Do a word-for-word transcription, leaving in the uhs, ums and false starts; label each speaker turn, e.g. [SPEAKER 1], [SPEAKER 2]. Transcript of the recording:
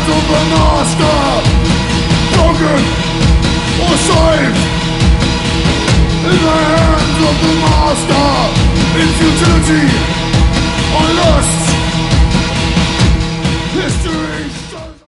[SPEAKER 1] hands of the master, broken or saved. In the hands of the master, in futility